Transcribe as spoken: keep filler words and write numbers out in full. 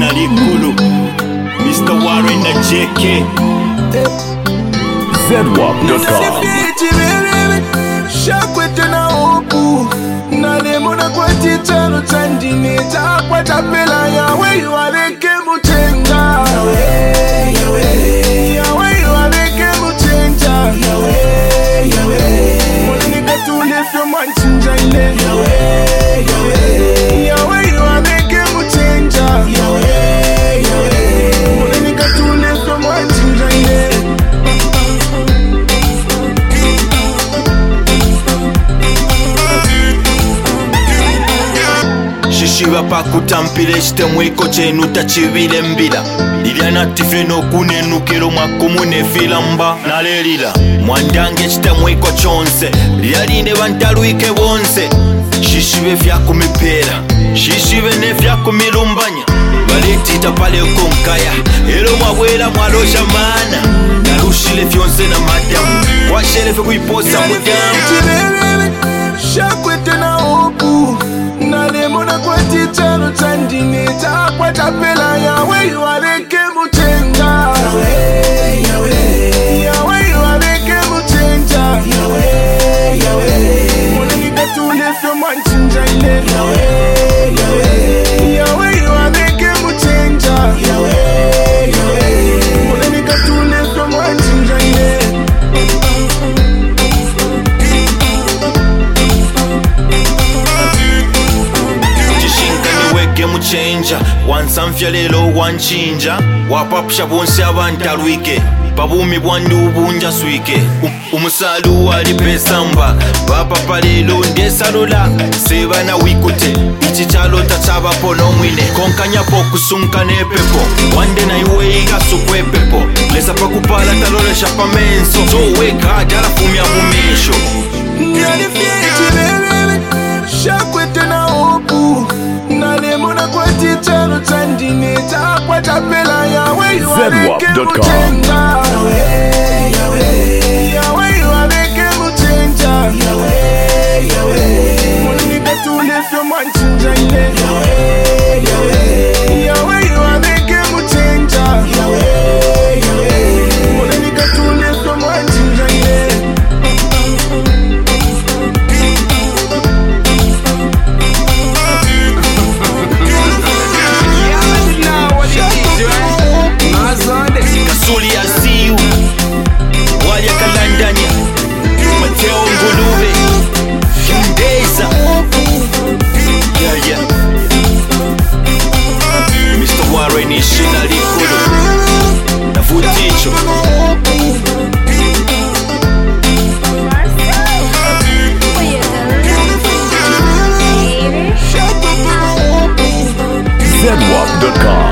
ishina likulu Mister Warren na J K Z W A P dot com. Shakwete na opu nalemona kwa tichalo chandine chakwa chapela yawe yuwareke muchenga yawe yawe yawe yuwareke muchenga yawe yawe mwenye katulefyo manchinja ile yawe yawe yawe yuwareke muchenga yawe yawe mwenye katulefyo manchinja ile Shishiva pa kutampile chitemwiko chenu tachivile mbila Liliana tifeno kunenukilo mwakumune filamba Nalelila mwandange chitemwiko chonse Lialinde bantaluike bonse Shishive fya kumipela Shishive ne fya kumilumbanya Baletita pale konkaya Elo mwawela mwalosha mana Nalushile fyonse na madamu Washelefe kuiposa mudamu Shakwete na opu nalemona kwa tichalo chandine chakwa chapela yawe yuwareke muchenga yawe yawe yawe yuwareke muchenga yawe yawe mwenye katulefyo manchinja ile yawe yawe yawe yuwareke muchenga yawe yawe mwenye katulefyo manchinja ile Muchenja wansamfya lelo wanchinja wapapusha bonse abantalwike pabumi bwandu bunja swike umusalu wali pesamba bapapa lelo ndesalola sebana wikute ichichalo tachabapo nomwine konkanyapo kusunka nepepo wande na iwe igasukwe pepo lesa pakupala talolesha pamenso toweka dalafumya mumesho Shakwete na opu nalemona kwa tichalo chandine chakwa chapela yawe yuwareke muchenga yawe yawe yawe yuwareke muchenga yawe yawe mwenye katulefyo manchinja ile yawe yawe yawe yuwareke muchenga yawe yawe mwenye katulefyo manchinja ile Kasuli ya ziu wali ya kalandania Mateo Ngulube Kindeza Yeah yeah Mister Warren ishina likulu Navuticho Z W A P dot com.